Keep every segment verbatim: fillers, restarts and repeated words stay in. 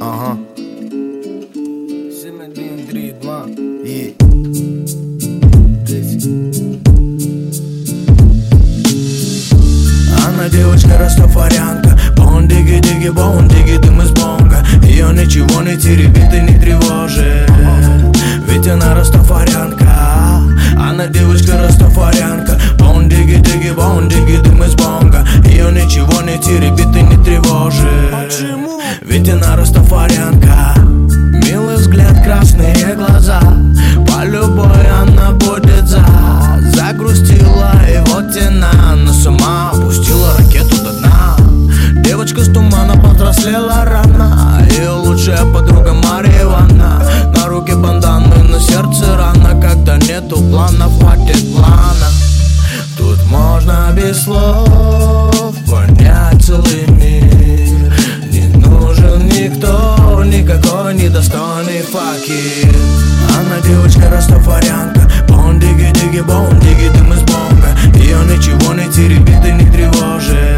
Ага. семь, один, три, два. И... Она девочка растафарянка, бон-диги-диги, бон-диги, дым из бонга. Ее ничего не теребит и не тревожит, ведь она растафарянка. Она девочка растафарянка, бон-диги-диги, бон-диги, дым из бонга. Ее ничего не теребит и не тревожит. Почему? Ведь она растафарянка. Милый взгляд, красные глаза, по любой она будет за. Загрустила и вот она, но сама опустила ракету до дна. Девочка с тумана повзрослела рано, ее лучшая подруга Мария Ивановна. На руке банданы, на сердце рана, когда нету плана, хватит плана. Тут можно без слов понять целый мир. Не нужен никто, никакой недостойный факир. Она девочка растафарянка, бон-диги-диги, бон-диги, дым из бонга. Ее ничего не теребит и не тревожит,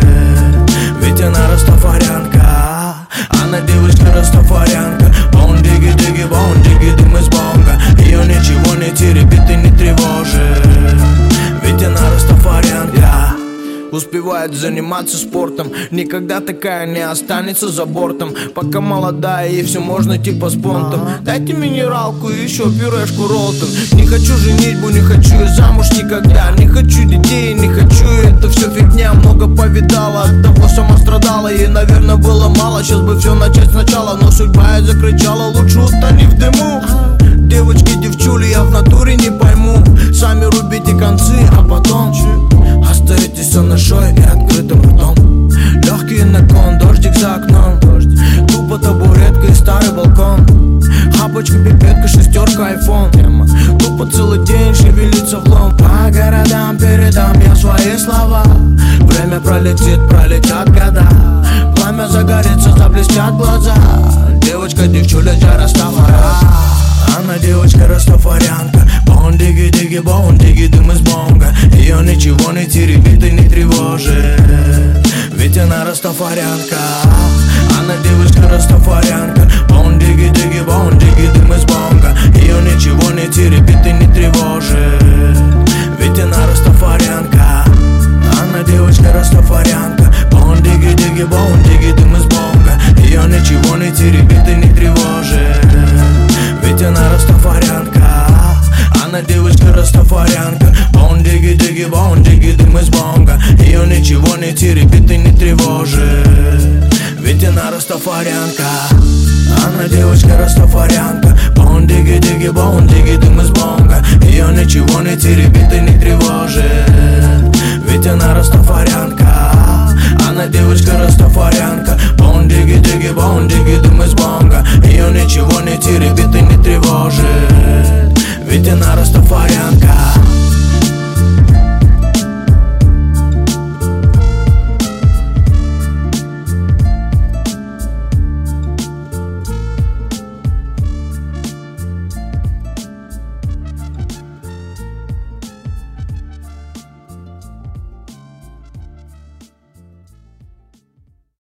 ведь она растафарянка. Она девочка растафарянка, бон-диги-диги, бон-диги, дым из бонга. Ее ничего не теребит и не тревожит, ведь она растафарянка. Успевает заниматься спортом, никогда такая не останется за бортом. Пока молодая, ей все можно типа с понтом. Дайте минералку и еще пюрешку ролтон. Не хочу женитьбу, не хочу и замуж никогда. Не хочу детей, не хочу, это все фигня. Много повидала, от того сама страдала. Ей, наверное, было мало, сейчас бы все начать сначала. Но судьба и закричала, лучше утони в дыму. Девочки, девчули, я в натуре не пойму. Сами рубите концы, а потом остаетесь со ношой и открытым ртом. Легкий наклон, дождик за окном, тупо табуретка и старый балкон. Хапочка, пипетка, шестерка, айфон. Тупо целый день шевелится в лом. По городам передам я свои слова. Время пролетит, пролетят года. Пламя загорится, заблестят глаза. Девочка, девчуля, я растафара. Она девочка растафарянка, бон-диги-диги, бон-диги, дым из бонга. Ее ничего не теребит и не тревожит, ведь она растафарянка. Она девочка растафарянка, бон-диги-диги, бон-диги, дым из бонга. Ее ничего не теребит и не тревожит, ведь она растафарянка. Она девочка растафарянка, бон-диги-диги, бон-диги, дым из бонга. Ее ничего не теребит и не тревожит, ведь она растафарянка. Она девочка растафарянка, бон-диги-диги, бон-диги, дым из бонга. Ее ничего не теребит и не тревожит, ведь она растафарянка. Она девочка растафарянка, бон-диги-диги, бон-диги, дым из бонга. Ее ничего не теребит и не тревожит, ведь она растафарянка. Она девочка растафарянка, бон-диги-диги, бон-диги, дым из бонга. Ее ничего не теребит и не тревожит, ведь она растафарянка.